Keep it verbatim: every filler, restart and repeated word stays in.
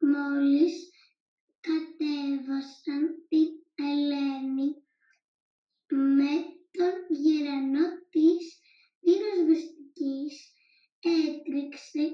μόλις κατέβασαν την Ελένη με τον γερανό της πυροσβεστικής, έτρεξε